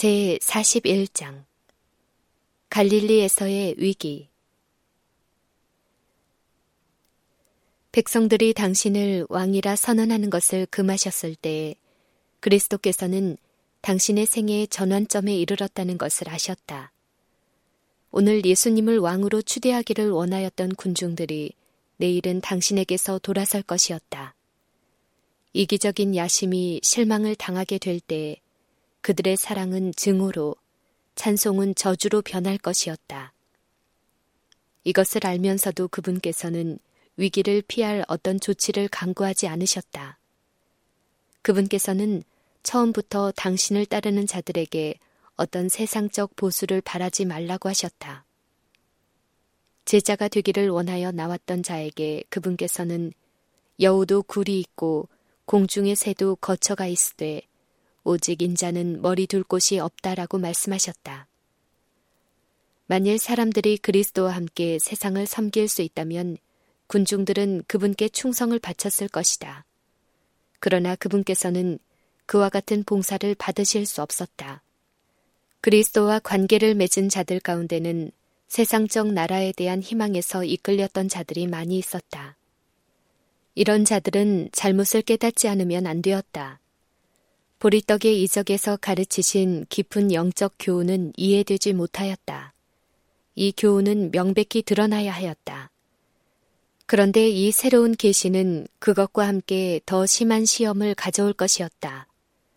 제41장 갈릴리에서의 위기. 백성들이 당신을 왕이라 선언하는 것을 금하셨을 때에 그리스도께서는 당신의 생애의 전환점에 이르렀다는 것을 아셨다. 오늘 예수님을 왕으로 추대하기를 원하였던 군중들이 내일은 당신에게서 돌아설 것이었다. 이기적인 야심이 실망을 당하게 될 때에 그들의 사랑은 증오로, 찬송은 저주로 변할 것이었다. 이것을 알면서도 그분께서는 위기를 피할 어떤 조치를 강구하지 않으셨다. 그분께서는 처음부터 당신을 따르는 자들에게 어떤 세상적 보수를 바라지 말라고 하셨다. 제자가 되기를 원하여 나왔던 자에게 그분께서는 여우도 굴이 있고 공중의 새도 거처가 있으되 오직 인자는 머리 둘 곳이 없다라고 말씀하셨다. 만일 사람들이 그리스도와 함께 세상을 섬길 수 있다면 군중들은 그분께 충성을 바쳤을 것이다. 그러나 그분께서는 그와 같은 봉사를 받으실 수 없었다. 그리스도와 관계를 맺은 자들 가운데는 세상적 나라에 대한 희망에서 이끌렸던 자들이 많이 있었다. 이런 자들은 잘못을 깨닫지 않으면 안 되었다. 보리떡의 이적에서 가르치신 깊은 영적 교훈은 이해되지 못하였다. 이 교훈은 명백히 드러나야 하였다. 그런데 이 새로운 계시는 그것과 함께 더 심한 시험을 가져올 것이었다.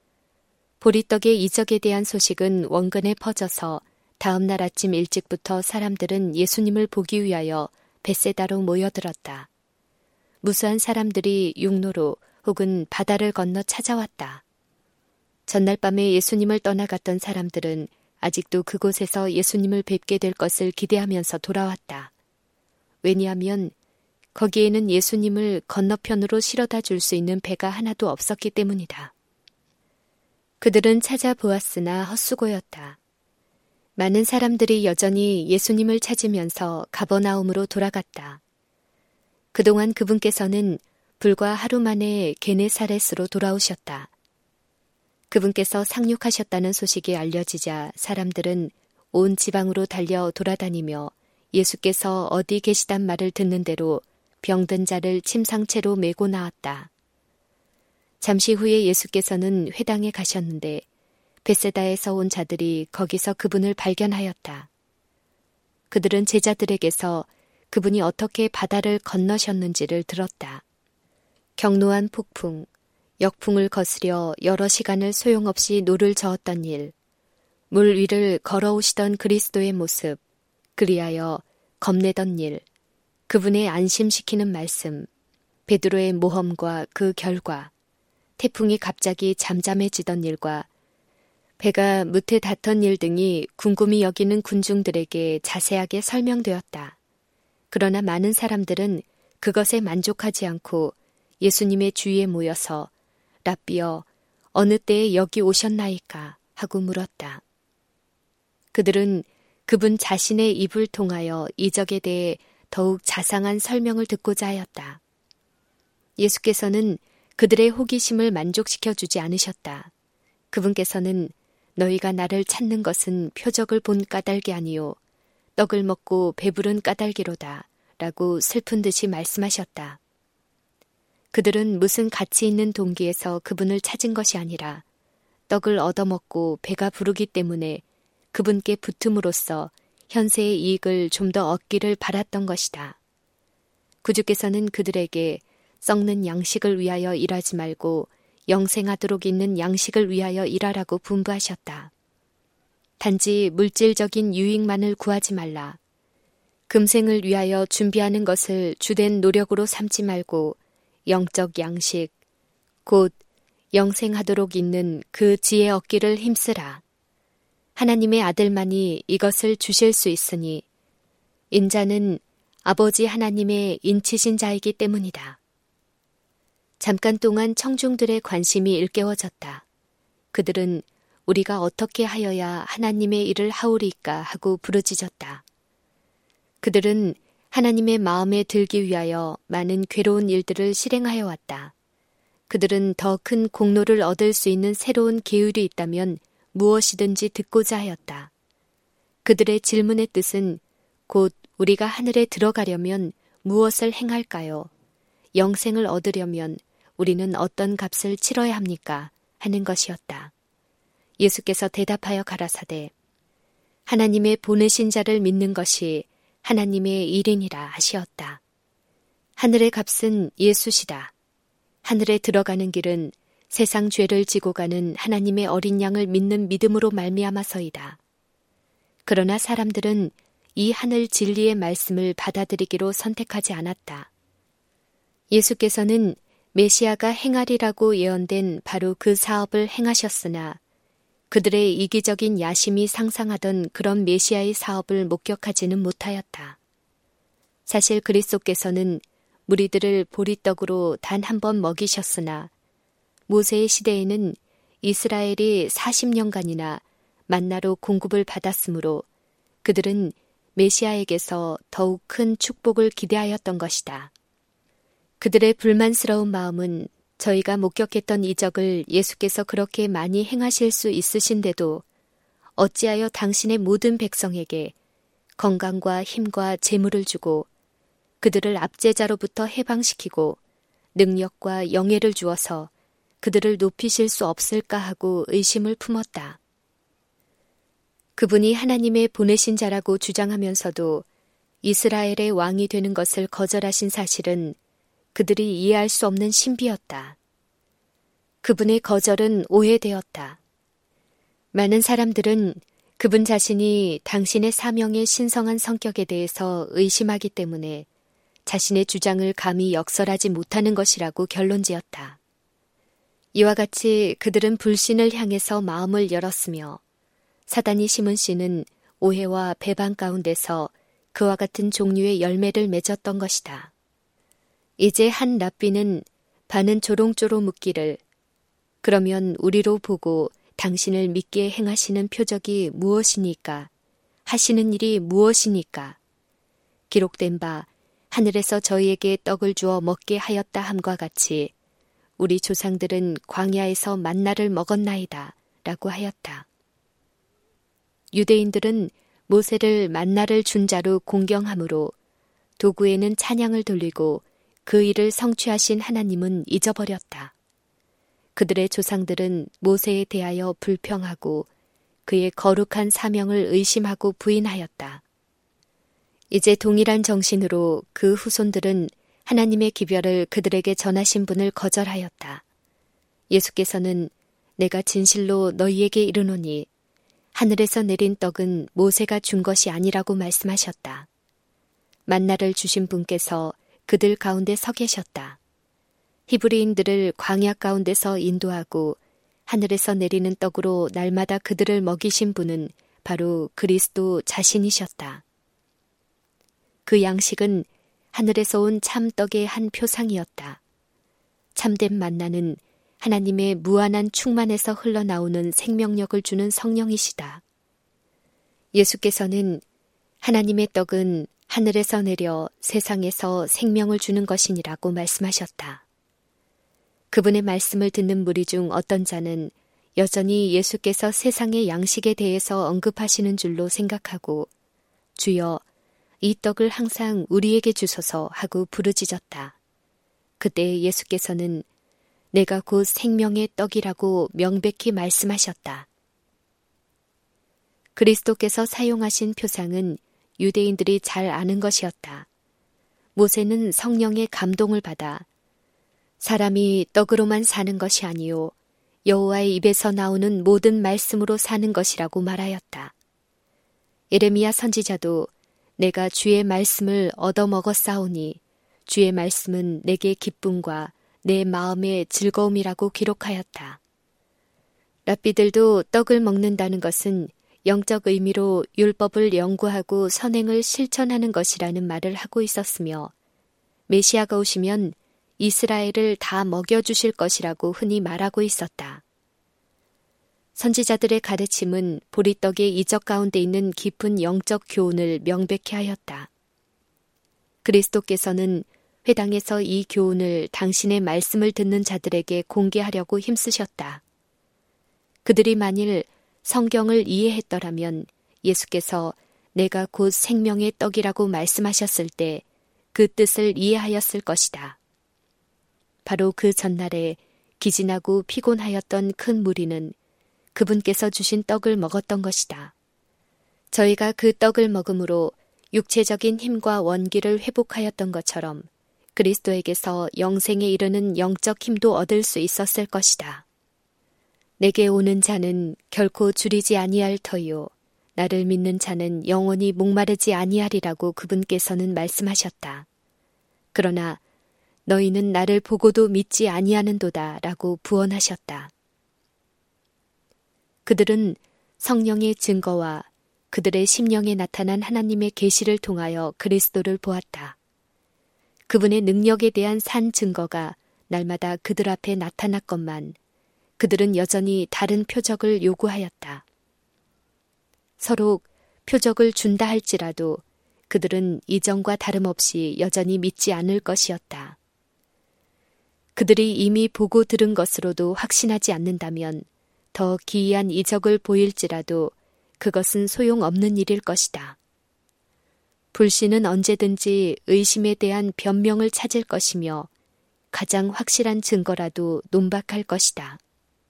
보리떡의 이적에 대한 소식은 원근에 퍼져서 다음 날 아침 일찍부터 사람들은 예수님을 보기 위하여 벳세다로 모여들었다. 무수한 사람들이 육로로 혹은 바다를 건너 찾아왔다. 전날 밤에 예수님을 떠나갔던 사람들은 아직도 그곳에서 예수님을 뵙게 될 것을 기대하면서 돌아왔다. 왜냐하면 거기에는 예수님을 건너편으로 실어다 줄 수 있는 배가 하나도 없었기 때문이다. 그들은 찾아보았으나 헛수고였다. 많은 사람들이 여전히 예수님을 찾으면서 가버나움으로 돌아갔다. 그동안 그분께서는 불과 하루 만에 게네사렛으로 돌아오셨다. 그분께서 상륙하셨다는 소식이 알려지자 사람들은 온 지방으로 달려 돌아다니며 예수께서 어디 계시단 말을 듣는 대로 병든 자를 침상채로 메고 나왔다. 잠시 후에 예수께서는 회당에 가셨는데 벳세다에서 온 자들이 거기서 그분을 발견하였다. 그들은 제자들에게서 그분이 어떻게 바다를 건너셨는지를 들었다. 경노한 폭풍, 역풍을 거스려 여러 시간을 소용없이 노를 저었던 일, 물 위를 걸어오시던 그리스도의 모습, 그리하여 겁내던 일, 그분의 안심시키는 말씀, 베드로의 모험과 그 결과, 태풍이 갑자기 잠잠해지던 일과 배가 무태 닿던 일 등이 궁금히 여기는 군중들에게 자세하게 설명되었다. 그러나 많은 사람들은 그것에 만족하지 않고 예수님의 주위에 모여서 랍비여, 어느 때에 여기 오셨나이까 하고 물었다. 그들은 그분 자신의 입을 통하여 이적에 대해 더욱 자상한 설명을 듣고자 하였다. 예수께서는 그들의 호기심을 만족시켜 주지 않으셨다. 그분께서는 너희가 나를 찾는 것은 표적을 본 까닭이 아니요 떡을 먹고 배부른 까닭이로다 라고 슬픈 듯이 말씀하셨다. 그들은 무슨 가치 있는 동기에서 그분을 찾은 것이 아니라 떡을 얻어먹고 배가 부르기 때문에 그분께 붙음으로써 현세의 이익을 좀 더 얻기를 바랐던 것이다. 구주께서는 그들에게 썩는 양식을 위하여 일하지 말고 영생하도록 있는 양식을 위하여 일하라고 분부하셨다. 단지 물질적인 유익만을 구하지 말라. 금생을 위하여 준비하는 것을 주된 노력으로 삼지 말고 영적 양식, 곧 영생하도록 있는 그 지혜 얻기를 힘쓰라. 하나님의 아들만이 이것을 주실 수 있으니 인자는 아버지 하나님의 인치신 자이기 때문이다. 잠깐 동안 청중들의 관심이 일깨워졌다. 그들은 우리가 어떻게 하여야 하나님의 일을 하오리까 하고 부르짖었다. 그들은 하나님의 마음에 들기 위하여 많은 괴로운 일들을 실행하여 왔다. 그들은 더 큰 공로를 얻을 수 있는 새로운 계율이 있다면 무엇이든지 듣고자 하였다. 그들의 질문의 뜻은 곧 우리가 하늘에 들어가려면 무엇을 행할까요? 영생을 얻으려면 우리는 어떤 값을 치러야 합니까? 하는 것이었다. 예수께서 대답하여 가라사대 하나님의 보내신 자를 믿는 것이 하나님의 일이니라 하시었다. 하늘의 값은 예수시다. 하늘에 들어가는 길은 세상 죄를 지고 가는 하나님의 어린 양을 믿는 믿음으로 말미암아서이다. 그러나 사람들은 이 하늘 진리의 말씀을 받아들이기로 선택하지 않았다. 예수께서는 메시아가 행하리라고 예언된 바로 그 사업을 행하셨으나 그들의 이기적인 야심이 상상하던 그런 메시아의 사업을 목격하지는 못하였다. 사실 그리스도께서는 무리들을 보리떡으로 단 한 번 먹이셨으나 모세의 시대에는 이스라엘이 40년간이나 만나로 공급을 받았으므로 그들은 메시아에게서 더욱 큰 축복을 기대하였던 것이다. 그들의 불만스러운 마음은 저희가 목격했던 이적을 예수께서 그렇게 많이 행하실 수 있으신데도 어찌하여 당신의 모든 백성에게 건강과 힘과 재물을 주고 그들을 압제자로부터 해방시키고 능력과 영예를 주어서 그들을 높이실 수 없을까 하고 의심을 품었다. 그분이 하나님의 보내신 자라고 주장하면서도 이스라엘의 왕이 되는 것을 거절하신 사실은 그들이 이해할 수 없는 신비였다. 그분의 거절은 오해되었다. 많은 사람들은 그분 자신이 당신의 사명의 신성한 성격에 대해서 의심하기 때문에 자신의 주장을 감히 역설하지 못하는 것이라고 결론지었다. 이와 같이 그들은 불신을 향해서 마음을 열었으며 사단이 심은 씨는 오해와 배반 가운데서 그와 같은 종류의 열매를 맺었던 것이다. 이제 한 랍비는 반은 조롱조로 묻기를 그러면 우리로 보고 당신을 믿게 행하시는 표적이 무엇이니까? 하시는 일이 무엇이니까? 기록된 바 하늘에서 저희에게 떡을 주어 먹게 하였다 함과 같이 우리 조상들은 광야에서 만나를 먹었나이다 라고 하였다. 유대인들은 모세를 만나를 준 자로 공경하므로 도구에는 찬양을 돌리고 그 일을 성취하신 하나님은 잊어버렸다. 그들의 조상들은 모세에 대하여 불평하고 그의 거룩한 사명을 의심하고 부인하였다. 이제 동일한 정신으로 그 후손들은 하나님의 기별을 그들에게 전하신 분을 거절하였다. 예수께서는 내가 진실로 너희에게 이르노니 하늘에서 내린 떡은 모세가 준 것이 아니라고 말씀하셨다. 만나를 주신 분께서 그들 가운데 서 계셨다. 히브리인들을 광야 가운데서 인도하고 하늘에서 내리는 떡으로 날마다 그들을 먹이신 분은 바로 그리스도 자신이셨다. 그 양식은 하늘에서 온 참떡의 한 표상이었다. 참된 만나는 하나님의 무한한 충만에서 흘러나오는 생명력을 주는 성령이시다. 예수께서는 하나님의 떡은 하늘에서 내려 세상에서 생명을 주는 것이니라고 말씀하셨다. 그분의 말씀을 듣는 무리 중 어떤 자는 여전히 예수께서 세상의 양식에 대해서 언급하시는 줄로 생각하고 주여 이 떡을 항상 우리에게 주소서 하고 부르짖었다. 그때 예수께서는 내가 곧 생명의 떡이라고 명백히 말씀하셨다. 그리스도께서 사용하신 표상은 유대인들이 잘 아는 것이었다. 모세는 성령의 감동을 받아 사람이 떡으로만 사는 것이 아니요 여호와의 입에서 나오는 모든 말씀으로 사는 것이라고 말하였다. 예레미야 선지자도 내가 주의 말씀을 얻어먹었사오니 주의 말씀은 내게 기쁨과 내 마음의 즐거움이라고 기록하였다. 랍비들도 떡을 먹는다는 것은 영적 의미로 율법을 연구하고 선행을 실천하는 것이라는 말을 하고 있었으며 메시아가 오시면 이스라엘을 다 먹여주실 것이라고 흔히 말하고 있었다. 선지자들의 가르침은 보리떡의 이적 가운데 있는 깊은 영적 교훈을 명백히 하였다. 그리스도께서는 회당에서 이 교훈을 당신의 말씀을 듣는 자들에게 공개하려고 힘쓰셨다. 그들이 만일 성경을 이해했더라면 예수께서 내가 곧 생명의 떡이라고 말씀하셨을 때 그 뜻을 이해하였을 것이다. 바로 그 전날에 기진하고 피곤하였던 큰 무리는 그분께서 주신 떡을 먹었던 것이다. 저희가 그 떡을 먹음으로 육체적인 힘과 원기를 회복하였던 것처럼 그리스도에게서 영생에 이르는 영적 힘도 얻을 수 있었을 것이다. 내게 오는 자는 결코 줄이지 아니할 터요. 나를 믿는 자는 영원히 목마르지 아니하리라고 그분께서는 말씀하셨다. 그러나 너희는 나를 보고도 믿지 아니하는도다 라고 부언하셨다. 그들은 성령의 증거와 그들의 심령에 나타난 하나님의 계시를 통하여 그리스도를 보았다. 그분의 능력에 대한 산 증거가 날마다 그들 앞에 나타났건만 그들은 여전히 다른 표적을 요구하였다. 서로 표적을 준다 할지라도 그들은 이전과 다름없이 여전히 믿지 않을 것이었다. 그들이 이미 보고 들은 것으로도 확신하지 않는다면 더 기이한 이적을 보일지라도 그것은 소용없는 일일 것이다. 불신은 언제든지 의심에 대한 변명을 찾을 것이며 가장 확실한 증거라도 논박할 것이다.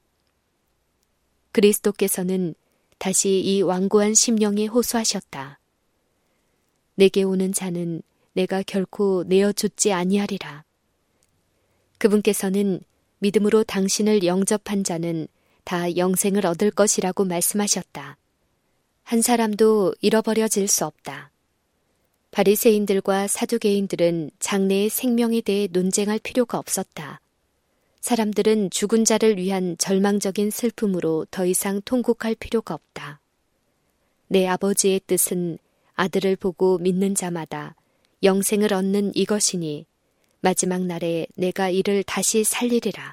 그리스도께서는 다시 이 완고한 심령에 호소하셨다. 내게 오는 자는 내가 결코 내어줬지 아니하리라. 그분께서는 믿음으로 당신을 영접한 자는 다 영생을 얻을 것이라고 말씀하셨다. 한 사람도 잃어버려질 수 없다. 바리새인들과 사두개인들은 장래의 생명에 대해 논쟁할 필요가 없었다. 사람들은 죽은 자를 위한 절망적인 슬픔으로 더 이상 통곡할 필요가 없다. 내 아버지의 뜻은 아들을 보고 믿는 자마다 영생을 얻는 이것이니 마지막 날에 내가 이를 다시 살리리라.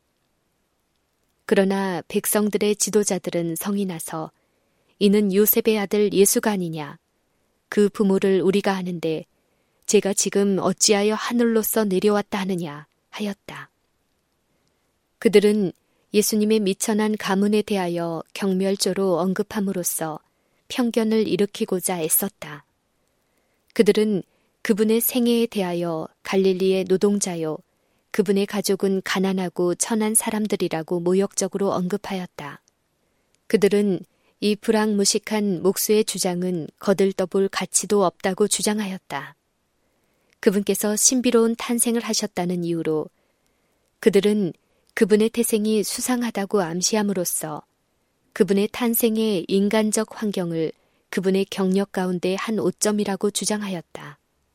그러나 백성들의 지도자들은 성이 나서 이는 요셉의 아들 예수가 아니냐. 그 부모를 우리가 아는데 제가 지금 어찌하여 하늘로서 내려왔다 하느냐 하였다. 그들은 예수님의 미천한 가문에 대하여 경멸조로 언급함으로써 편견을 일으키고자 애썼다. 그들은 그분의 생애에 대하여 갈릴리의 노동자요, 그분의 가족은 가난하고 천한 사람들이라고 모욕적으로 언급하였다. 그들은 이 불황무식한 목수의 주장은 거들떠볼 가치도 없다고 주장하였다. 그분께서 신비로운 탄생을 하셨다는 이유로 그들은 그분의 태생이 수상하다고 암시함으로써 그분의 탄생의 인간적 환경을 그분의 경력 가운데 한 오점이라고 주장하였다.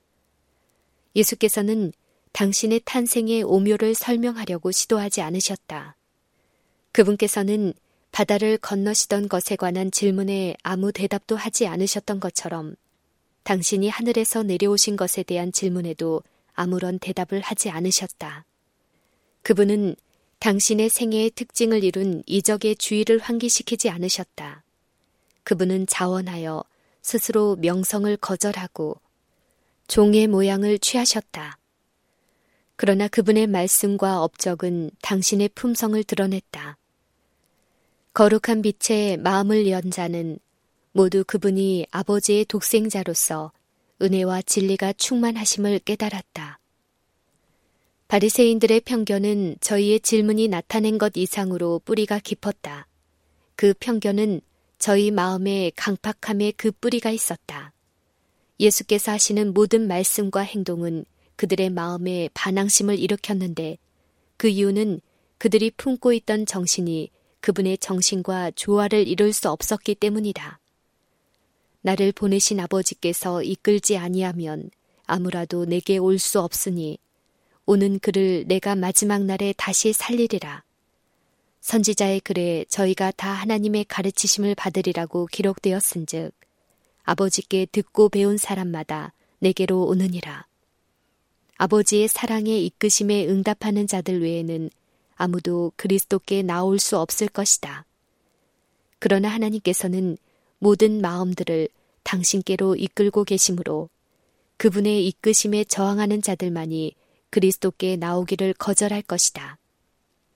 예수께서는 당신의 탄생의 오묘를 설명하려고 시도하지 않으셨다. 그분께서는 바다를 건너시던 것에 관한 질문에 아무 대답도 하지 않으셨던 것처럼 당신이 하늘에서 내려오신 것에 대한 질문에도 아무런 대답을 하지 않으셨다. 그분은 당신의 생애의 특징을 이룬 이적의 주의를 환기시키지 않으셨다. 그분은 자원하여 스스로 명성을 거절하고 종의 모양을 취하셨다. 그러나 그분의 말씀과 업적은 당신의 품성을 드러냈다. 거룩한 빛에 마음을 연 자는 모두 그분이 아버지의 독생자로서 은혜와 진리가 충만하심을 깨달았다. 바리새인들의 편견은 저희의 질문이 나타낸 것 이상으로 뿌리가 깊었다. 그 편견은 저희 마음에 강팍함의 그 뿌리가 있었다. 예수께서 하시는 모든 말씀과 행동은 그들의 마음에 반항심을 일으켰는데 그 이유는 그들이 품고 있던 정신이 그분의 정신과 조화를 이룰 수 없었기 때문이다. 나를 보내신 아버지께서 이끌지 아니하면 아무라도 내게 올 수 없으니 오는 그를 내가 마지막 날에 다시 살리리라. 선지자의 글에 저희가 다 하나님의 가르치심을 받으리라고 기록되었은즉 아버지께 듣고 배운 사람마다 내게로 오느니라. 아버지의 사랑에 이끄심에 응답하는 자들 외에는 아무도 그리스도께 나올 수 없을 것이다. 그러나 하나님께서는 모든 마음들을 당신께로 이끌고 계심으로 그분의 이끄심에 저항하는 자들만이 그리스도께 나오기를 거절할 것이다.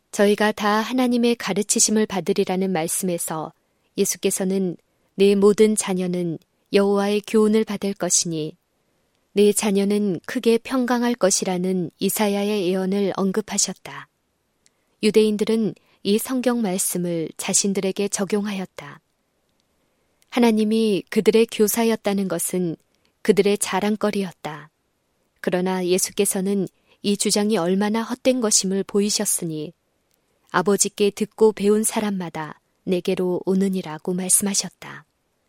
저희가 다 하나님의 가르치심을 받으리라는 말씀에서 예수께서는 내 모든 자녀는 여호와의 교훈을 받을 것이니 내 자녀는 크게 평강할 것이라는 이사야의 예언을 언급하셨다. 유대인들은 이 성경 말씀을 자신들에게 적용하였다. 하나님이 그들의 교사였다는 것은 그들의 자랑거리였다. 그러나 예수께서는 이 주장이 얼마나 헛된 것임을 보이셨으니 아버지께 듣고 배운 사람마다 내게로 오느니라고 말씀하셨다.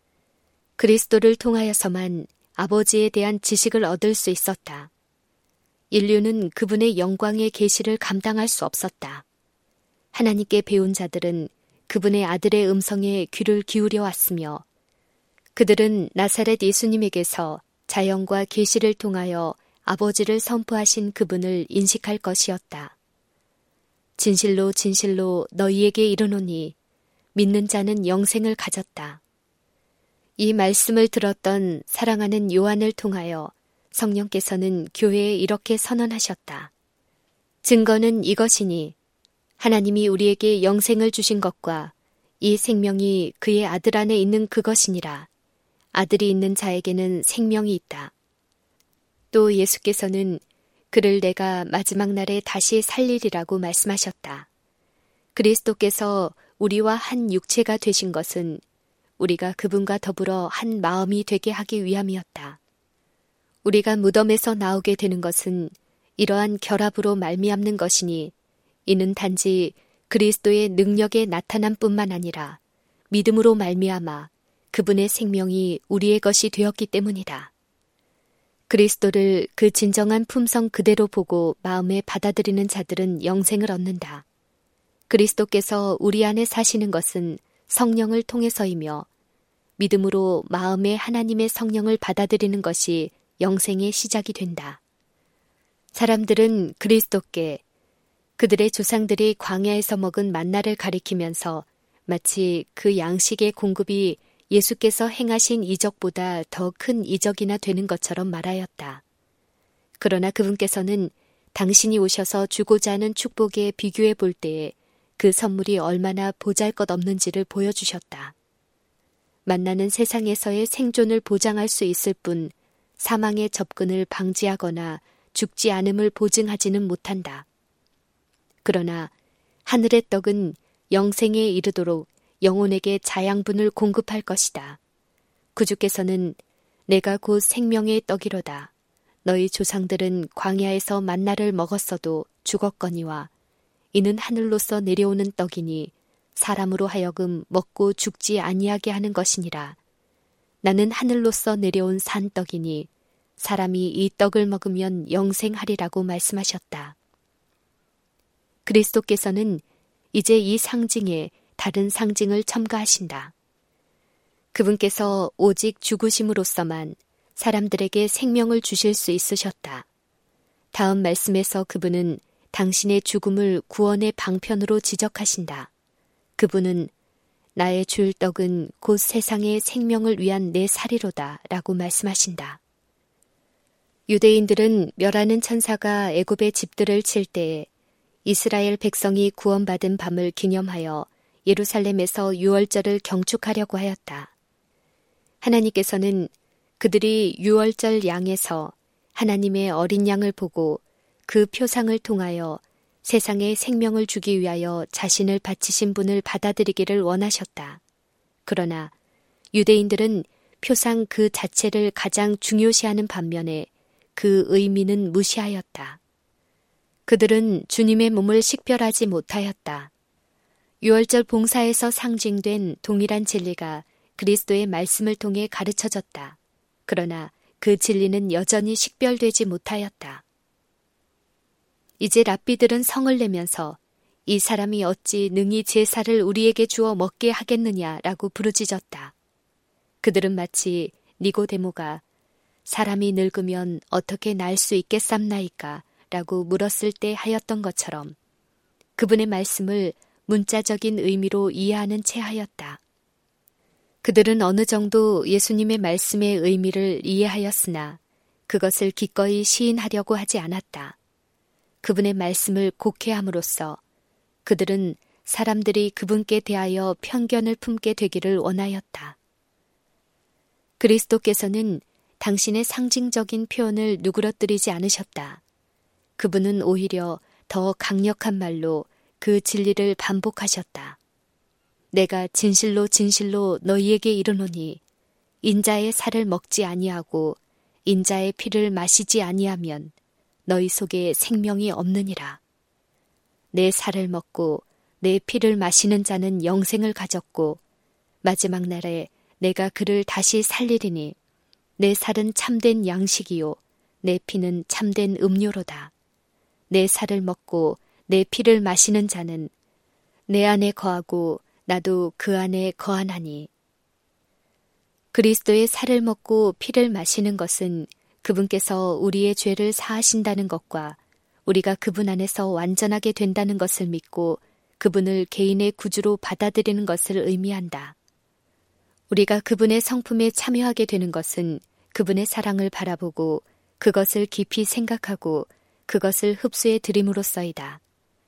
그리스도를 통하여서만 아버지에 대한 지식을 얻을 수 있었다. 인류는 그분의 영광의 계시를 감당할 수 없었다. 하나님께 배운 자들은 그분의 아들의 음성에 귀를 기울여 왔으며 그들은 나사렛 예수님에게서 자연과 계시를 통하여 아버지를 선포하신 그분을 인식할 것이었다. 진실로 진실로 너희에게 이르노니 믿는 자는 영생을 가졌다. 이 말씀을 들었던 사랑하는 요한을 통하여 성령께서는 교회에 이렇게 선언하셨다. 증거는 이것이니 하나님이 우리에게 영생을 주신 것과 이 생명이 그의 아들 안에 있는 그것이니라. 아들이 있는 자에게는 생명이 있다. 또 예수께서는 그를 내가 마지막 날에 다시 살리리라고 말씀하셨다. 그리스도께서 우리와 한 육체가 되신 것은 우리가 그분과 더불어 한 마음이 되게 하기 위함이었다. 우리가 무덤에서 나오게 되는 것은 이러한 결합으로 말미암는 것이니 이는 단지 그리스도의 능력의 나타남뿐만 아니라 믿음으로 말미암아 그분의 생명이 우리의 것이 되었기 때문이다. 그리스도를 그 진정한 품성 그대로 보고 마음에 받아들이는 자들은 영생을 얻는다. 그리스도께서 우리 안에 사시는 것은 성령을 통해서이며 믿음으로 마음에 하나님의 성령을 받아들이는 것이 영생의 시작이 된다. 사람들은 그리스도께 그들의 조상들이 광야에서 먹은 만나를 가리키면서 마치 그 양식의 공급이 예수께서 행하신 이적보다 더 큰 이적이나 되는 것처럼 말하였다. 그러나 그분께서는 당신이 오셔서 주고자 하는 축복에 비교해 볼 때에 그 선물이 얼마나 보잘것없는지를 보여주셨다. 만나는 세상에서의 생존을 보장할 수 있을 뿐 사망의 접근을 방지하거나 죽지 않음을 보증하지는 못한다. 그러나 하늘의 떡은 영생에 이르도록 영혼에게 자양분을 공급할 것이다. 구주께서는 내가 곧 생명의 떡이로다. 너희 조상들은 광야에서 만나를 먹었어도 죽었거니와 이는 하늘로서 내려오는 떡이니 사람으로 하여금 먹고 죽지 아니하게 하는 것이니라. 나는 하늘로서 내려온 산떡이니 사람이 이 떡을 먹으면 영생하리라고 말씀하셨다. 그리스도께서는 이제 이 상징에 다른 상징을 첨가하신다. 그분께서 오직 죽으심으로써만 사람들에게 생명을 주실 수 있으셨다. 다음 말씀에서 그분은 당신의 죽음을 구원의 방편으로 지적하신다. 그분은 나의 줄 떡은 곧 세상의 생명을 위한 내 살이로다 라고 말씀하신다. 유대인들은 멸하는 천사가 애굽의 집들을 칠 때에 이스라엘 백성이 구원받은 밤을 기념하여 예루살렘에서 유월절을 경축하려고 하였다. 하나님께서는 그들이 유월절 양에서 하나님의 어린 양을 보고 그 표상을 통하여 세상에 생명을 주기 위하여 자신을 바치신 분을 받아들이기를 원하셨다. 그러나 유대인들은 표상 그 자체를 가장 중요시하는 반면에 그 의미는 무시하였다. 그들은 주님의 몸을 식별하지 못하였다. 유월절 봉사에서 상징된 동일한 진리가 그리스도의 말씀을 통해 가르쳐졌다. 그러나 그 진리는 여전히 식별되지 못하였다. 이제 랍비들은 성을 내면서 이 사람이 어찌 능히 제사를 우리에게 주어 먹게 하겠느냐라고 부르짖었다. 그들은 마치 니고데모가 사람이 늙으면 어떻게 날 수 있겠삼나이까 라고 물었을 때 하였던 것처럼 그분의 말씀을 문자적인 의미로 이해하는 채 하였다. 그들은 어느 정도 예수님의 말씀의 의미를 이해하였으나 그것을 기꺼이 시인하려고 하지 않았다. 그분의 말씀을 곡해함으로써 그들은 사람들이 그분께 대하여 편견을 품게 되기를 원하였다. 그리스도께서는 당신의 상징적인 표현을 누그러뜨리지 않으셨다. 그분은 오히려 더 강력한 말로 그 진리를 반복하셨다. 내가 진실로 진실로 너희에게 이르노니 인자의 살을 먹지 아니하고 인자의 피를 마시지 아니하면 너희 속에 생명이 없느니라. 내 살을 먹고 내 피를 마시는 자는 영생을 가졌고 마지막 날에 내가 그를 다시 살리리니 내 살은 참된 양식이요 내 피는 참된 음료로다. 내 살을 먹고 내 피를 마시는 자는 내 안에 거하고 나도 그 안에 거하나니. 그리스도의 살을 먹고 피를 마시는 것은 그분께서 우리의 죄를 사하신다는 것과 우리가 그분 안에서 완전하게 된다는 것을 믿고 그분을 개인의 구주로 받아들이는 것을 의미한다. 우리가 그분의 성품에 참여하게 되는 것은 그분의 사랑을 바라보고 그것을 깊이 생각하고 그것을 흡수해 들임으로써이다.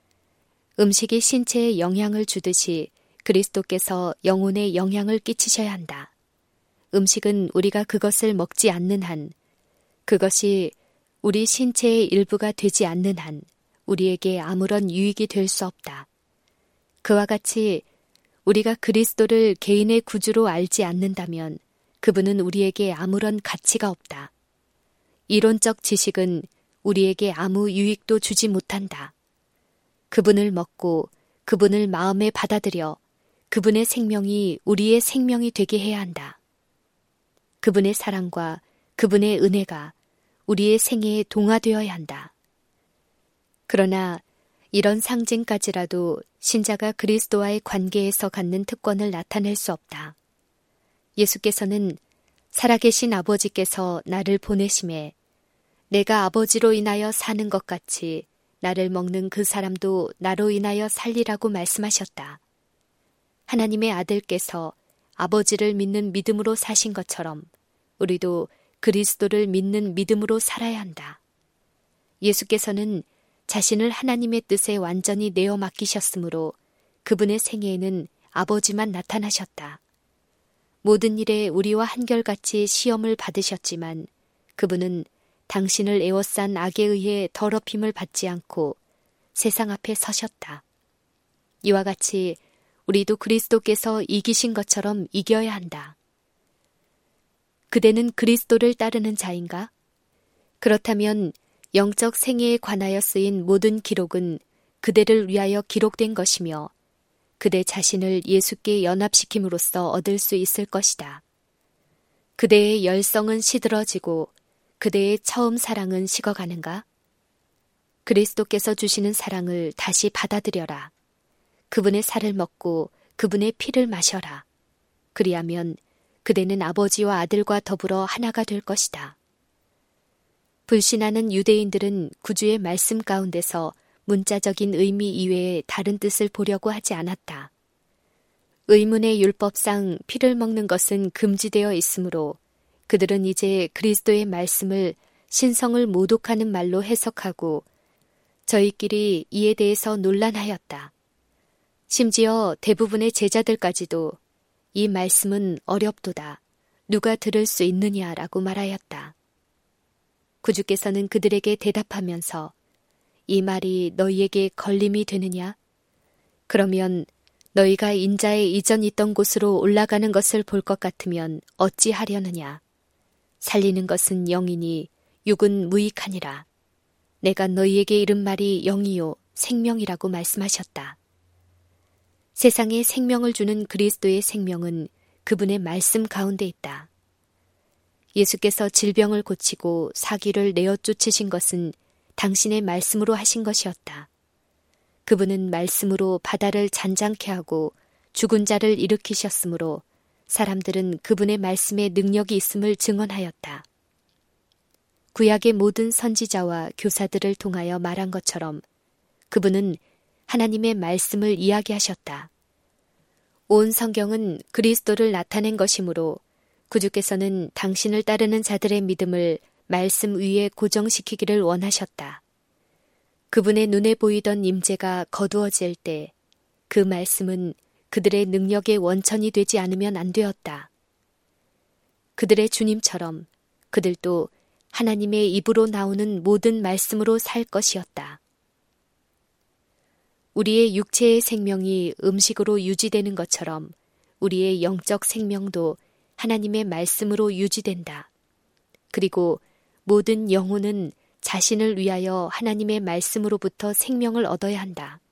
음식이 신체에 영향을 주듯이 그리스도께서 영혼에 영향을 끼치셔야 한다. 음식은 우리가 그것을 먹지 않는 한, 그것이 우리 신체의 일부가 되지 않는 한 우리에게 아무런 유익이 될 수 없다. 그와 같이 우리가 그리스도를 개인의 구주로 알지 않는다면 그분은 우리에게 아무런 가치가 없다. 이론적 지식은 우리에게 아무 유익도 주지 못한다. 그분을 먹고 그분을 마음에 받아들여 그분의 생명이 우리의 생명이 되게 해야 한다. 그분의 사랑과 그분의 은혜가 우리의 생애에 동화되어야 한다. 그러나 이런 상징까지라도 신자가 그리스도와의 관계에서 갖는 특권을 나타낼 수 없다. 예수께서는 살아계신 아버지께서 나를 보내심에 내가 아버지로 인하여 사는 것 같이 나를 먹는 그 사람도 나로 인하여 살리라고 말씀하셨다. 하나님의 아들께서 아버지를 믿는 믿음으로 사신 것처럼 우리도 그리스도를 믿는 믿음으로 살아야 한다. 예수께서는 자신을 하나님의 뜻에 완전히 내어 맡기셨으므로 그분의 생애에는 아버지만 나타나셨다. 모든 일에 우리와 한결같이 시험을 받으셨지만 그분은 당신을 에워싼 악에 의해 더럽힘을 받지 않고 세상 앞에 서셨다. 이와 같이 우리도 그리스도께서 이기신 것처럼 이겨야 한다. 그대는 그리스도를 따르는 자인가? 그렇다면 영적 생애에 관하여 쓰인 모든 기록은 그대를 위하여 기록된 것이며 그대 자신을 예수께 연합시킴으로써 얻을 수 있을 것이다. 그대의 열성은 시들어지고 그대의 처음 사랑은 식어가는가? 그리스도께서 주시는 사랑을 다시 받아들여라. 그분의 살을 먹고 그분의 피를 마셔라. 그리하면 그대는 아버지와 아들과 더불어 하나가 될 것이다. 불신하는 유대인들은 구주의 말씀 가운데서 문자적인 의미 이외에 다른 뜻을 보려고 하지 않았다. 의문의 율법상 피를 먹는 것은 금지되어 있으므로 그들은 이제 그리스도의 말씀을 신성을 모독하는 말로 해석하고 저희끼리 이에 대해서 논란하였다. 심지어 대부분의 제자들까지도 이 말씀은 어렵도다. 누가 들을 수 있느냐라고 말하였다. 구주께서는 그들에게 대답하면서 이 말이 너희에게 걸림이 되느냐? 그러면 너희가 인자의 이전 있던 곳으로 올라가는 것을 볼 것 같으면 어찌 하려느냐? 살리는 것은 영이니 육은 무익하니라. 내가 너희에게 이른 말이 영이요 생명이라고 말씀하셨다. 세상에 생명을 주는 그리스도의 생명은 그분의 말씀 가운데 있다. 예수께서 질병을 고치고 사귀를 내어 쫓으신 것은 당신의 말씀으로 하신 것이었다. 그분은 말씀으로 바다를 잔잔케 하고 죽은 자를 일으키셨으므로 사람들은 그분의 말씀에 능력이 있음을 증언하였다. 구약의 모든 선지자와 교사들을 통하여 말한 것처럼 그분은 하나님의 말씀을 이야기하셨다. 온 성경은 그리스도를 나타낸 것이므로 구주께서는 당신을 따르는 자들의 믿음을 말씀 위에 고정시키기를 원하셨다. 그분의 눈에 보이던 임재가 거두어질 때 그 말씀은 그들의 능력의 원천이 되지 않으면 안 되었다. 그들의 주님처럼 그들도 하나님의 입으로 나오는 모든 말씀으로 살 것이었다. 우리의 육체의 생명이 음식으로 유지되는 것처럼 우리의 영적 생명도 하나님의 말씀으로 유지된다. 그리고 모든 영혼은 자신을 위하여 하나님의 말씀으로부터 생명을 얻어야 한다.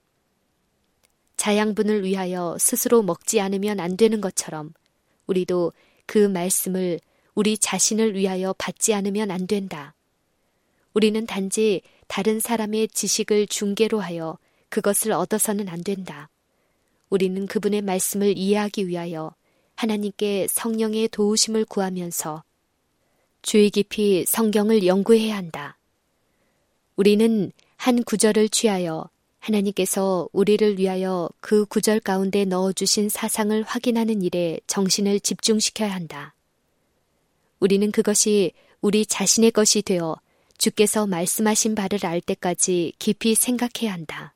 자양분을 위하여 스스로 먹지 않으면 안 되는 것처럼 우리도 그 말씀을 우리 자신을 위하여 받지 않으면 안 된다. 우리는 단지 다른 사람의 지식을 중개로 하여 그것을 얻어서는 안 된다. 우리는 그분의 말씀을 이해하기 위하여 하나님께 성령의 도우심을 구하면서 주의 깊이 성경을 연구해야 한다. 우리는 한 구절을 취하여 하나님께서 우리를 위하여 그 구절 가운데 넣어주신 사상을 확인하는 일에 정신을 집중시켜야 한다. 우리는 그것이 우리 자신의 것이 되어 주께서 말씀하신 바를 알 때까지 깊이 생각해야 한다.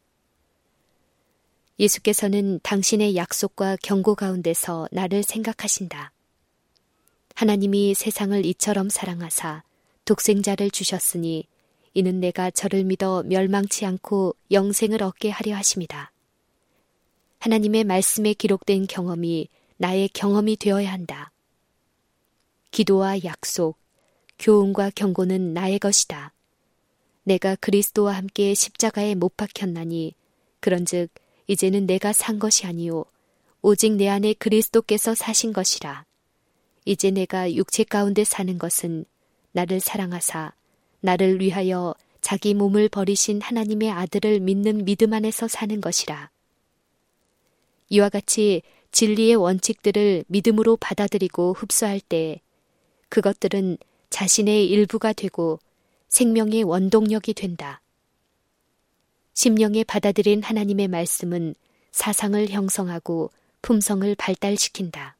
예수께서는 당신의 약속과 경고 가운데서 나를 생각하신다. 하나님이 세상을 이처럼 사랑하사 독생자를 주셨으니 이는 내가 저를 믿어 멸망치 않고 영생을 얻게 하려 하심이다. 하나님의 말씀에 기록된 경험이 나의 경험이 되어야 한다. 기도와 약속, 교훈과 경고는 나의 것이다. 내가 그리스도와 함께 십자가에 못 박혔나니 그런즉 이제는 내가 산 것이 아니요 오직 내 안에 그리스도께서 사신 것이라. 이제 내가 육체 가운데 사는 것은 나를 사랑하사 나를 위하여 자기 몸을 버리신 하나님의 아들을 믿는 믿음 안에서 사는 것이라. 이와 같이 진리의 원칙들을 믿음으로 받아들이고 흡수할 때 그것들은 자신의 일부가 되고 생명의 원동력이 된다. 심령에 받아들인 하나님의 말씀은 사상을 형성하고 품성을 발달시킨다.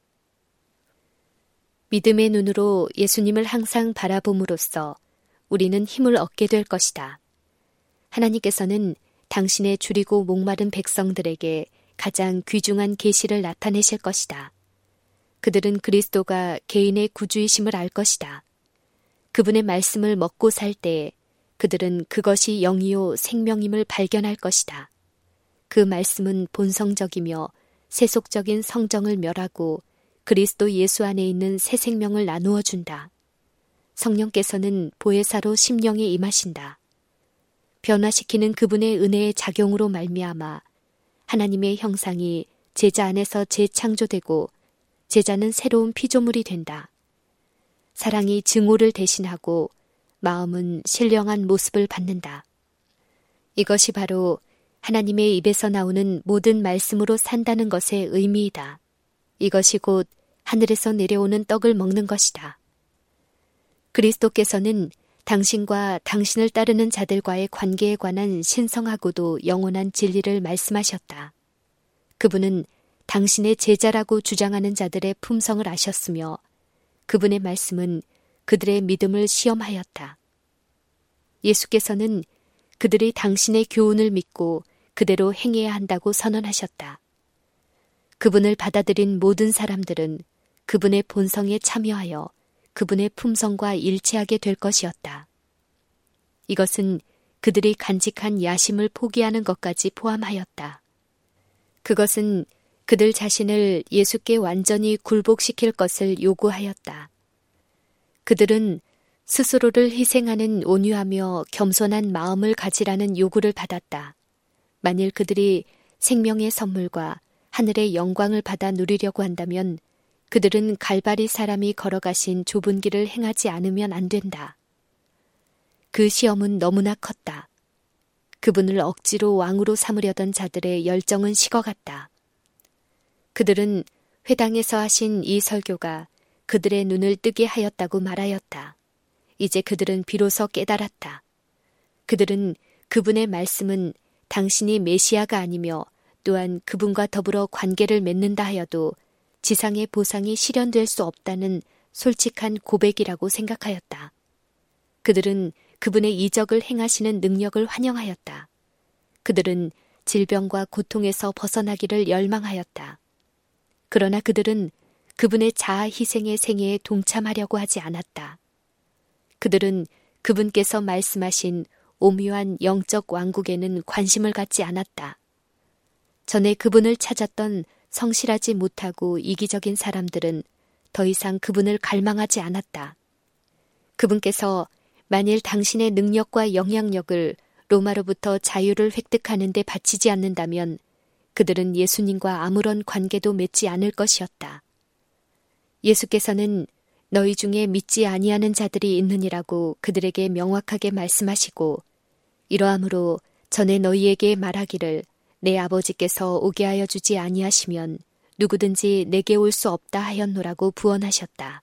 믿음의 눈으로 예수님을 항상 바라봄으로써 우리는 힘을 얻게 될 것이다. 하나님께서는 당신의 줄이고 목마른 백성들에게 가장 귀중한 계시를 나타내실 것이다. 그들은 그리스도가 개인의 구주이심을 알 것이다. 그분의 말씀을 먹고 살 때에 그들은 그것이 영이요 생명임을 발견할 것이다. 그 말씀은 본성적이며 세속적인 성정을 멸하고 그리스도 예수 안에 있는 새 생명을 나누어 준다. 성령께서는 보혜사로 심령에 임하신다. 변화시키는 그분의 은혜의 작용으로 말미암아 하나님의 형상이 제자 안에서 재창조되고 제자는 새로운 피조물이 된다. 사랑이 증오를 대신하고 마음은 신령한 모습을 받는다. 이것이 바로 하나님의 입에서 나오는 모든 말씀으로 산다는 것의 의미이다. 이것이 곧 하늘에서 내려오는 떡을 먹는 것이다. 그리스도께서는 당신과 당신을 따르는 자들과의 관계에 관한 신성하고도 영원한 진리를 말씀하셨다. 그분은 당신의 제자라고 주장하는 자들의 품성을 아셨으며 그분의 말씀은 그들의 믿음을 시험하였다. 예수께서는 그들이 당신의 교훈을 믿고 그대로 행해야 한다고 선언하셨다. 그분을 받아들인 모든 사람들은 그분의 본성에 참여하여 그분의 품성과 일치하게 될 것이었다. 이것은 그들이 간직한 야심을 포기하는 것까지 포함하였다. 그것은 그들 자신을 예수께 완전히 굴복시킬 것을 요구하였다. 그들은 스스로를 희생하는 온유하며 겸손한 마음을 가지라는 요구를 받았다. 만일 그들이 생명의 선물과 하늘의 영광을 받아 누리려고 한다면 그들은 갈바리 사람이 걸어가신 좁은 길을 행하지 않으면 안 된다. 그 시험은 너무나 컸다. 그분을 억지로 왕으로 삼으려던 자들의 열정은 식어갔다. 그들은 회당에서 하신 이 설교가 그들의 눈을 뜨게 하였다고 말하였다. 이제 그들은 비로소 깨달았다. 그들은 그분의 말씀은 당신이 메시아가 아니며 또한 그분과 더불어 관계를 맺는다 하여도 지상의 보상이 실현될 수 없다는 솔직한 고백이라고 생각하였다. 그들은 그분의 이적을 행하시는 능력을 환영하였다. 그들은 질병과 고통에서 벗어나기를 열망하였다. 그러나 그들은 그분의 자아 희생의 생애에 동참하려고 하지 않았다. 그들은 그분께서 말씀하신 오묘한 영적 왕국에는 관심을 갖지 않았다. 전에 그분을 찾았던 성실하지 못하고 이기적인 사람들은 더 이상 그분을 갈망하지 않았다. 그분께서 만일 당신의 능력과 영향력을 로마로부터 자유를 획득하는 데 바치지 않는다면 그들은 예수님과 아무런 관계도 맺지 않을 것이었다. 예수께서는 너희 중에 믿지 아니하는 자들이 있느니라고 그들에게 명확하게 말씀하시고 이러함으로 전에 너희에게 말하기를 내 아버지께서 오게 하여 주지 아니하시면 누구든지 내게 올 수 없다 하였노라고 부언하셨다.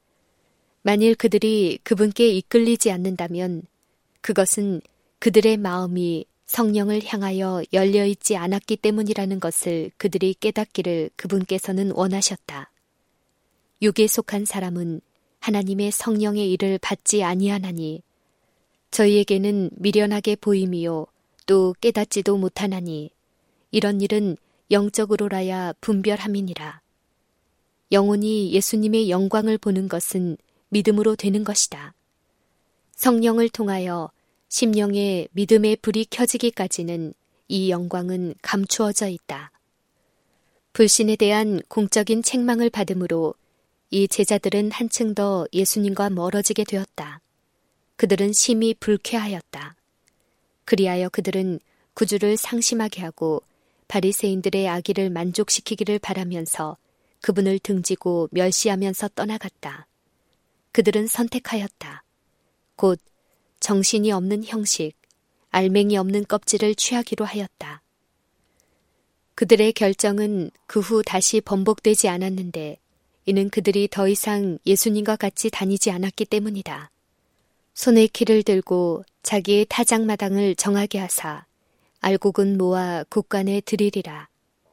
만일 그들이 그분께 이끌리지 않는다면 그것은 그들의 마음이 성령을 향하여 열려있지 않았기 때문이라는 것을 그들이 깨닫기를 그분께서는 원하셨다. 육에 속한 사람은 하나님의 성령의 일을 받지 아니하나니 저희에게는 미련하게 보임이요 또 깨닫지도 못하나니 이런 일은 영적으로라야 분별함이니라. 영혼이 예수님의 영광을 보는 것은 믿음으로 되는 것이다. 성령을 통하여 심령의 믿음의 불이 켜지기까지는 이 영광은 감추어져 있다. 불신에 대한 공적인 책망을 받음으로 이 제자들은 한층 더 예수님과 멀어지게 되었다. 그들은 심히 불쾌하였다. 그리하여 그들은 구주를 상심하게 하고 바리새인들의 악의를 만족시키기를 바라면서 그분을 등지고 멸시하면서 떠나갔다. 그들은 선택하였다. 곧 정신이 없는 형식, 알맹이 없는 껍질을 취하기로 하였다. 그들의 결정은 그 후 다시 번복되지 않았는데 이는 그들이 더 이상 예수님과 같이 다니지 않았기 때문이다. 손에 키를 들고 자기의 타작마당을 정하게 하사 알곡은 모아 곳간에 들이리라.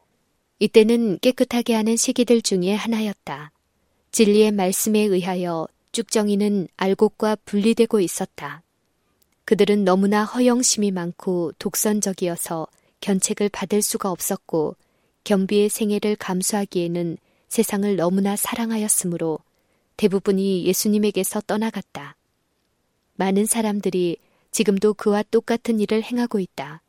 이때는 깨끗하게 하는 시기들 중에 하나였다. 진리의 말씀에 의하여 쭉정이는 알곡과 분리되고 있었다. 그들은 너무나 허영심이 많고 독선적이어서 견책을 받을 수가 없었고 겸비의 생애를 감수하기에는 세상을 너무나 사랑하였으므로 대부분이 예수님에게서 떠나갔다. 많은 사람들이 지금도 그와 똑같은 일을 행하고 있다.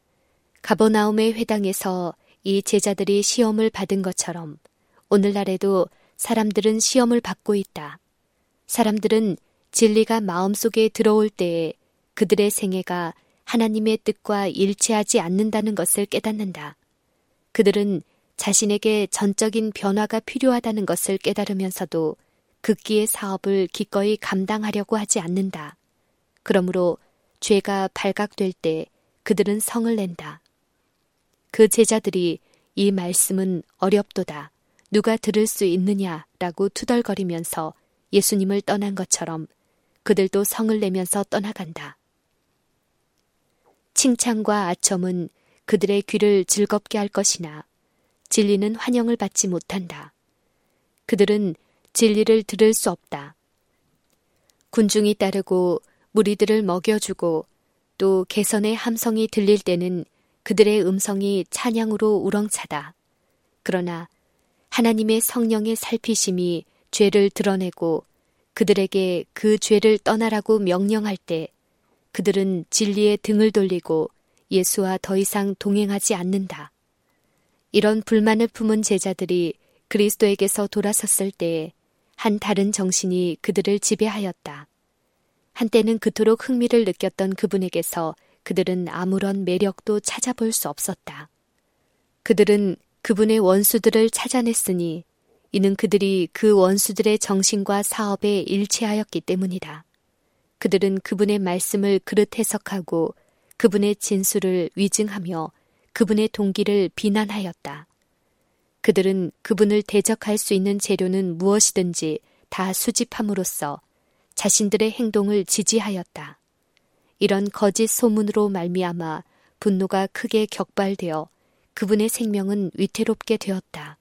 가버나움의 회당에서 이 제자들이 시험을 받은 것처럼 오늘날에도 사람들은 시험을 받고 있다. 사람들은 진리가 마음속에 들어올 때에 그들의 생애가 하나님의 뜻과 일치하지 않는다는 것을 깨닫는다. 그들은 자신에게 전적인 변화가 필요하다는 것을 깨달으면서도 극기의 사업을 기꺼이 감당하려고 하지 않는다. 그러므로 죄가 발각될 때 그들은 성을 낸다. 그 제자들이 이 말씀은 어렵도다. 누가 들을 수 있느냐라고 투덜거리면서 예수님을 떠난 것처럼 그들도 성을 내면서 떠나간다. 칭찬과 아첨은 그들의 귀를 즐겁게 할 것이나 진리는 환영을 받지 못한다. 그들은 진리를 들을 수 없다. 군중이 따르고 무리들을 먹여주고 또 개선의 함성이 들릴 때는 그들의 음성이 찬양으로 우렁차다. 그러나 하나님의 성령의 살피심이 죄를 드러내고 그들에게 그 죄를 떠나라고 명령할 때 그들은 진리에 등을 돌리고 예수와 더 이상 동행하지 않는다. 이런 불만을 품은 제자들이 그리스도에게서 돌아섰을 때에 한 다른 정신이 그들을 지배하였다. 한때는 그토록 흥미를 느꼈던 그분에게서 그들은 아무런 매력도 찾아볼 수 없었다. 그들은 그분의 원수들을 찾아냈으니 이는 그들이 그 원수들의 정신과 사업에 일치하였기 때문이다. 그들은 그분의 말씀을 그릇 해석하고 그분의 진술을 위증하며 그분의 동기를 비난하였다. 그들은 그분을 대적할 수 있는 재료는 무엇이든지 다 수집함으로써 자신들의 행동을 지지하였다. 이런 거짓 소문으로 말미암아 분노가 크게 격발되어 그분의 생명은 위태롭게 되었다.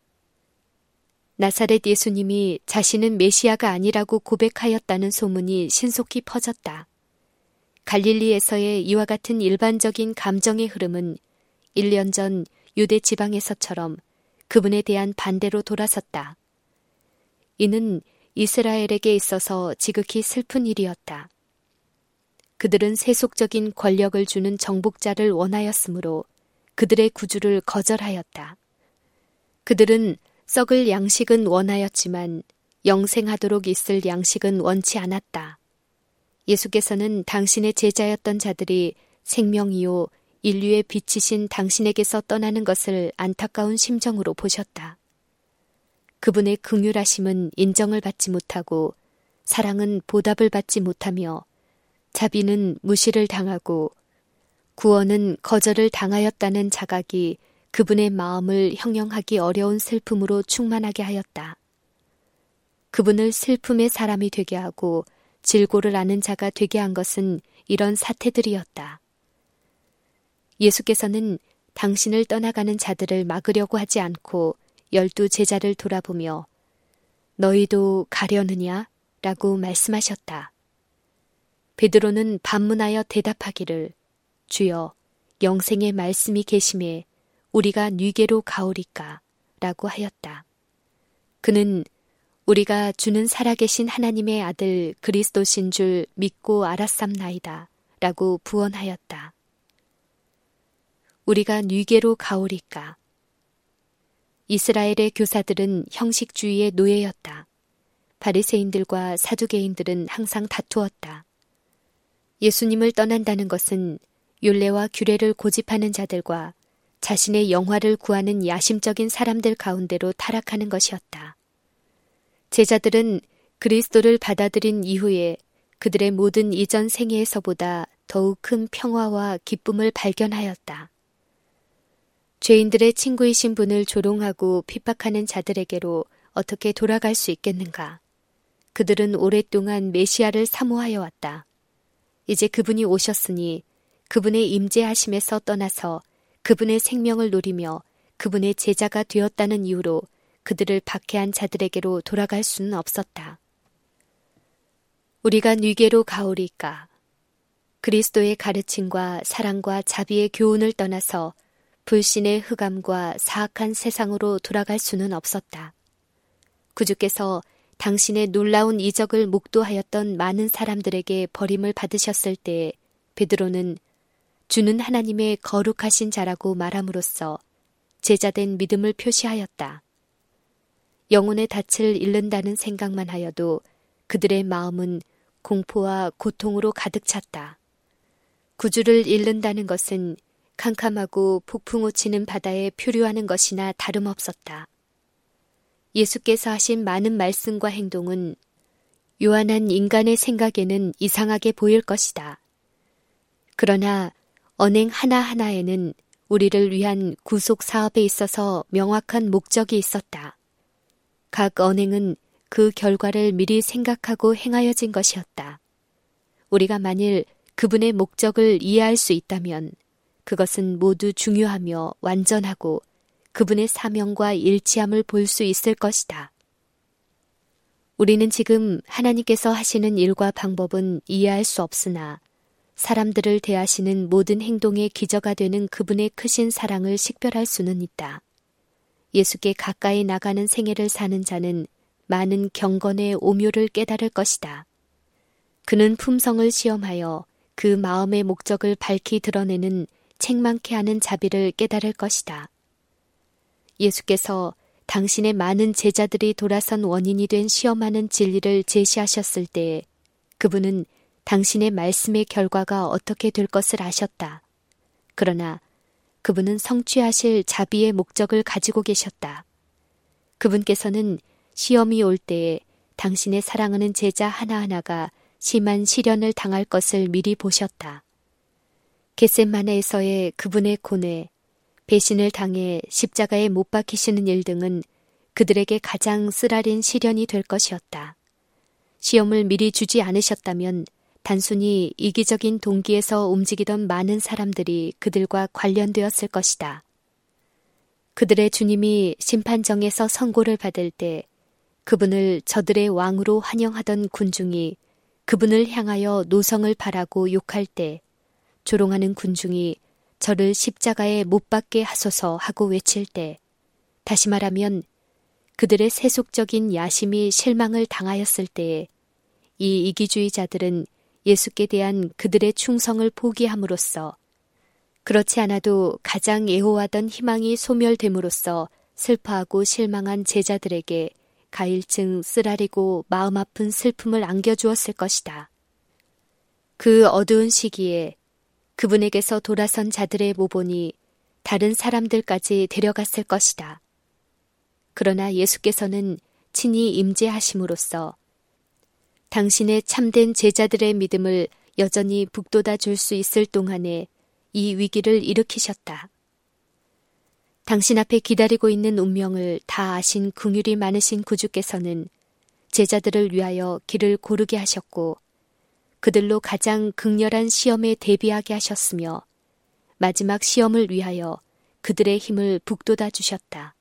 나사렛 예수님이 자신은 메시아가 아니라고 고백하였다는 소문이 신속히 퍼졌다. 갈릴리에서의 이와 같은 일반적인 감정의 흐름은 1년 전 유대 지방에서처럼 그분에 대한 반대로 돌아섰다. 이는 이스라엘에게 있어서 지극히 슬픈 일이었다. 그들은 세속적인 권력을 주는 정복자를 원하였으므로 그들의 구주를 거절하였다. 그들은 썩을 양식은 원하였지만 영생하도록 있을 양식은 원치 않았다. 예수께서는 당신의 제자였던 자들이 생명이요 인류의 빛이신 당신에게서 떠나는 것을 안타까운 심정으로 보셨다. 그분의 긍휼하심은 인정을 받지 못하고 사랑은 보답을 받지 못하며 자비는 무시를 당하고 구원은 거절을 당하였다는 자각이 그분의 마음을 형용하기 어려운 슬픔으로 충만하게 하였다. 그분을 슬픔의 사람이 되게 하고 질고를 아는 자가 되게 한 것은 이런 사태들이었다. 예수께서는 당신을 떠나가는 자들을 막으려고 하지 않고 12 제자를 돌아보며 너희도 가려느냐? 라고 말씀하셨다. 베드로는 반문하여 대답하기를 주여 영생의 말씀이 계심에 우리가 뉘게로 가오리까? 라고 하였다. 그는 우리가 주는 살아계신 하나님의 아들 그리스도신 줄 믿고 알았삼나이다 라고 부언하였다. 우리가 뉘게로 가오리까? 이스라엘의 교사들은 형식주의의 노예였다. 바리새인들과 사두개인들은 항상 다투었다. 예수님을 떠난다는 것은 율례와 규례를 고집하는 자들과 자신의 영화를 구하는 야심적인 사람들 가운데로 타락하는 것이었다. 제자들은 그리스도를 받아들인 이후에 그들의 모든 이전 생애에서보다 더욱 큰 평화와 기쁨을 발견하였다. 죄인들의 친구이신 분을 조롱하고 핍박하는 자들에게로 어떻게 돌아갈 수 있겠는가? 그들은 오랫동안 메시아를 사모하여 왔다. 이제 그분이 오셨으니 그분의 임재하심에서 떠나서 그분의 생명을 누리며 그분의 제자가 되었다는 이유로 그들을 박해한 자들에게로 돌아갈 수는 없었다. 우리가 뉘게로 가오리까? 그리스도의 가르침과 사랑과 자비의 교훈을 떠나서 불신의 흑암과 사악한 세상으로 돌아갈 수는 없었다. 구주께서 당신의 놀라운 이적을 목도하였던 많은 사람들에게 버림을 받으셨을 때 베드로는 주는 하나님의 거룩하신 자라고 말함으로써 제자된 믿음을 표시하였다. 영혼의 닻을 잃는다는 생각만 하여도 그들의 마음은 공포와 고통으로 가득 찼다. 구주를 잃는다는 것은 캄캄하고 폭풍우 치는 바다에 표류하는 것이나 다름없었다. 예수께서 하신 많은 말씀과 행동은 요한한 인간의 생각에는 이상하게 보일 것이다. 그러나 언행 하나하나에는 우리를 위한 구속 사업에 있어서 명확한 목적이 있었다. 각 언행은 그 결과를 미리 생각하고 행하여진 것이었다. 우리가 만일 그분의 목적을 이해할 수 있다면 그것은 모두 중요하며 완전하고 그분의 사명과 일치함을 볼 수 있을 것이다. 우리는 지금 하나님께서 하시는 일과 방법은 이해할 수 없으나 사람들을 대하시는 모든 행동의 기저가 되는 그분의 크신 사랑을 식별할 수는 있다. 예수께 가까이 나가는 생애를 사는 자는 많은 경건의 오묘를 깨달을 것이다. 그는 품성을 시험하여 그 마음의 목적을 밝히 드러내는 책망케 하는 자비를 깨달을 것이다. 예수께서 당신의 많은 제자들이 돌아선 원인이 된 시험하는 진리를 제시하셨을 때 그분은 당신의 말씀의 결과가 어떻게 될 것을 아셨다. 그러나 그분은 성취하실 자비의 목적을 가지고 계셨다. 그분께서는 시험이 올 때에 당신의 사랑하는 제자 하나하나가 심한 시련을 당할 것을 미리 보셨다. 겟세마네에서의 그분의 고뇌, 배신을 당해 십자가에 못 박히시는 일 등은 그들에게 가장 쓰라린 시련이 될 것이었다. 시험을 미리 주지 않으셨다면 단순히 이기적인 동기에서 움직이던 많은 사람들이 그들과 관련되었을 것이다. 그들의 주님이 심판정에서 선고를 받을 때 그분을 저들의 왕으로 환영하던 군중이 그분을 향하여 노성을 바라고 욕할 때 조롱하는 군중이 저를 십자가에 못 박게 하소서 하고 외칠 때, 다시 말하면 그들의 세속적인 야심이 실망을 당하였을 때에 이 이기주의자들은 예수께 대한 그들의 충성을 포기함으로써, 그렇지 않아도 가장 애호하던 희망이 소멸됨으로써 슬퍼하고 실망한 제자들에게 가일증 쓰라리고 마음 아픈 슬픔을 안겨주었을 것이다. 그 어두운 시기에 그분에게서 돌아선 자들의 모본이 다른 사람들까지 데려갔을 것이다. 그러나 예수께서는 친히 임재하심으로써 당신의 참된 제자들의 믿음을 여전히 북돋아 줄 수 있을 동안에 이 위기를 일으키셨다. 당신 앞에 기다리고 있는 운명을 다 아신 긍휼이 많으신 구주께서는 제자들을 위하여 길을 고르게 하셨고 그들로 가장 극렬한 시험에 대비하게 하셨으며 마지막 시험을 위하여 그들의 힘을 북돋아 주셨다.